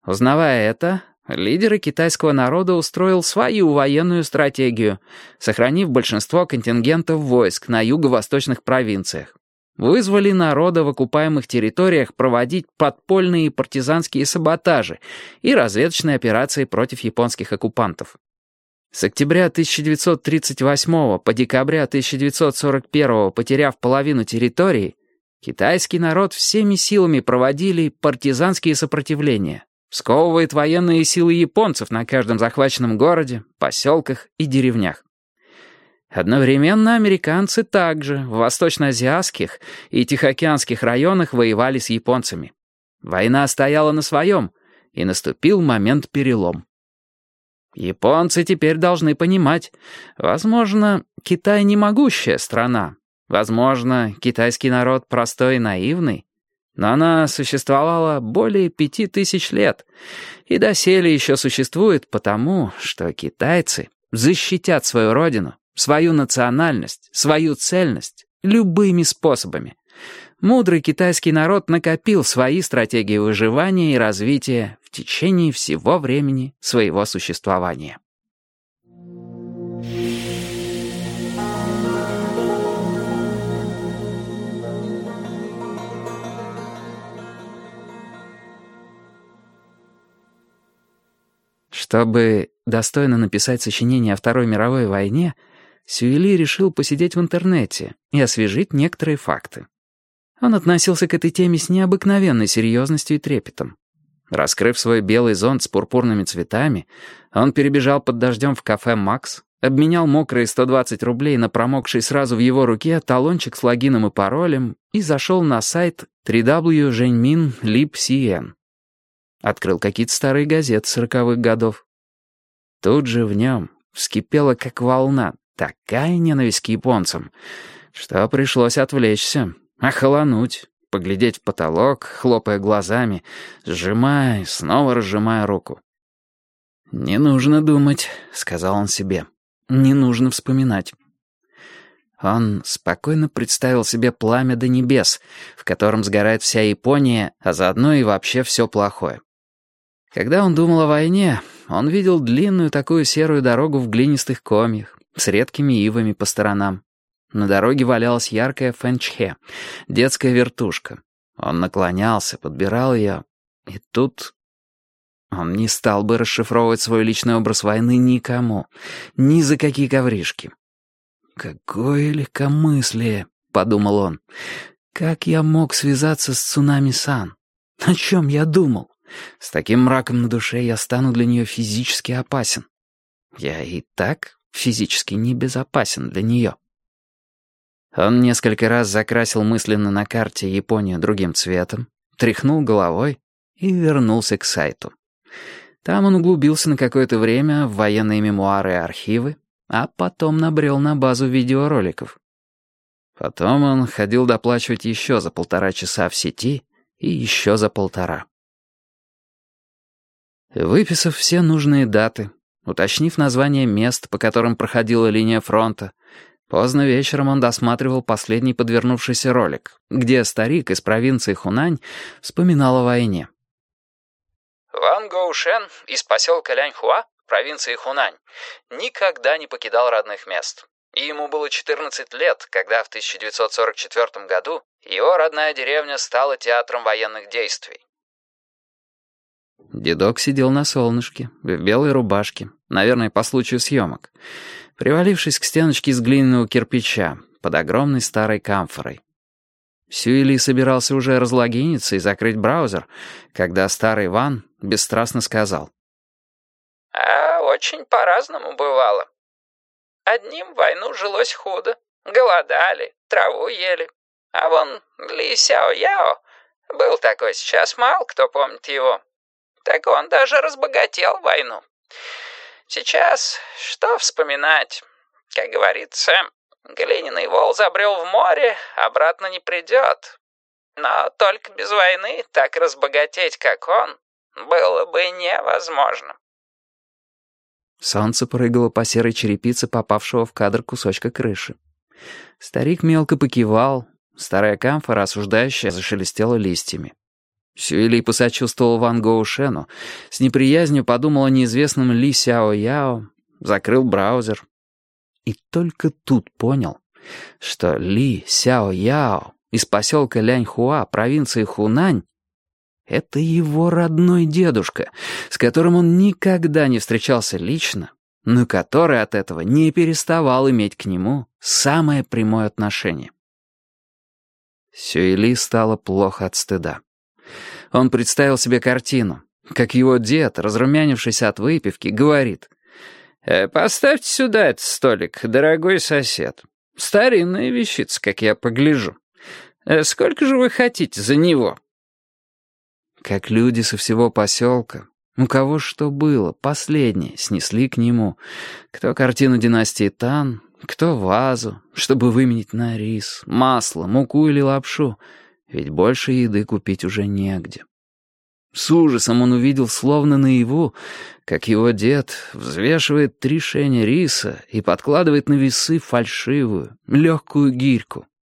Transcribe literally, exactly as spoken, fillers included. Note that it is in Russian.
Узнавая это, лидеры китайского народа устроил свою военную стратегию, сохранив большинство контингентов войск на юго-восточных провинциях. Вызвали народа в оккупаемых территориях проводить подпольные партизанские саботажи и разведочные операции против японских оккупантов. С октября тысяча девятьсот тридцать восьмого по декабря тысяча девятьсот сорок первого, потеряв половину территории, китайский народ всеми силами проводили партизанские сопротивления, сковывает военные силы японцев на каждом захваченном городе, поселках и деревнях. Одновременно американцы также в восточноазиатских и тихоокеанских районах воевали с японцами. Война стояла на своем, и наступил момент перелом. Японцы теперь должны понимать, возможно, Китай не могущая страна, возможно, китайский народ простой и наивный, но она существовала более пяти тысяч лет и доселе еще существует потому, что китайцы защитят свою родину, свою национальность, свою цельность любыми способами. Мудрый китайский народ накопил свои стратегии выживания и развития в течение всего времени своего существования. Чтобы достойно написать сочинение о Второй мировой войне, Сюэли решил посидеть в интернете и освежить некоторые факты. Он относился к этой теме с необыкновенной серьезностью и трепетом. Раскрыв свой белый зонт с пурпурными цветами, он перебежал под дождем в кафе «Макс», обменял мокрые сто двадцать рублей на промокший сразу в его руке талончик с логином и паролем и зашел на сайт дабл ю дабл ю дабл ю точка женьмин точка либ точка си эн. Открыл какие-то старые газеты сороковых годов. Тут же в нем вскипела как волна такая ненависть к японцам, что пришлось отвлечься, охолонуть, поглядеть в потолок, хлопая глазами, сжимая, снова разжимая руку. «Не нужно думать», — сказал он себе. «Не нужно вспоминать». Он спокойно представил себе пламя до небес, в котором сгорает вся Япония, а заодно и вообще все плохое. Когда он думал о войне, он видел длинную такую серую дорогу в глинистых комьях, с редкими ивами по сторонам. На дороге валялась яркая фэнчхэ, детская вертушка. Он наклонялся, подбирал ее, и тут... Он не стал бы расшифровывать свой личный образ войны никому, ни за какие ковришки. «Какое легкомыслие», — подумал он. «Как я мог связаться с Цунами-сан? О чем я думал? С таким мраком на душе я стану для нее физически опасен. Я и так физически небезопасен для нее». Он несколько раз закрасил мысленно на карте Японию другим цветом, тряхнул головой и вернулся к сайту. Там он углубился на какое-то время в военные мемуары и архивы, а потом набрел на базу видеороликов. Потом он ходил доплачивать еще за полтора часа в сети и еще за полтора. Выписав все нужные даты, уточнив название мест, по которым проходила линия фронта, поздно вечером он досматривал последний подвернувшийся ролик, где старик из провинции Хунань вспоминал о войне. Ван Гоушен из поселка Ляньхуа, провинции Хунань, никогда не покидал родных мест. И ему было четырнадцать лет, когда в тысяча девятьсот сорок четвёртом году его родная деревня стала театром военных действий. Дедок сидел на солнышке, в белой рубашке, наверное, по случаю съемок, привалившись к стеночке из глиняного кирпича под огромной старой камфорой. Сюэли собирался уже разлогиниться и закрыть браузер, когда старый Ван бесстрастно сказал. «А очень по-разному бывало. Одним в войну жилось худо, голодали, траву ели. А вон Ли Сяо Яо был такой, сейчас мало кто помнит его. Так он даже разбогател в войну. Сейчас что вспоминать? Как говорится, глиняный вол забрел в море, обратно не придет. Но только без войны так разбогатеть, как он, было бы невозможно». Солнце прыгало по серой черепице попавшего в кадр кусочка крыши. Старик мелко покивал, старая камфора, осуждающая, зашелестела листьями. Сюэли посочувствовал Ван Гоушену, с неприязнью подумал о неизвестном Ли Сяо Яо, закрыл браузер. И только тут понял, что Ли Сяо Яо из поселка Ляньхуа, провинции Хунань, это его родной дедушка, с которым он никогда не встречался лично, но который от этого не переставал иметь к нему самое прямое отношение. Сюэли стало плохо от стыда. Он представил себе картину, как его дед, разрумянившись от выпивки, говорит: «Э, «Поставьте сюда этот столик, дорогой сосед. Старинная вещица, как я погляжу. Э, сколько же вы хотите за него?» Как люди со всего поселка, у кого что было, последнее, снесли к нему. Кто картину династии Тан, кто вазу, чтобы выменить на рис, масло, муку или лапшу, ведь больше еды купить уже негде. С ужасом он увидел, словно наяву, как его дед взвешивает три шеня риса и подкладывает на весы фальшивую, легкую гирьку,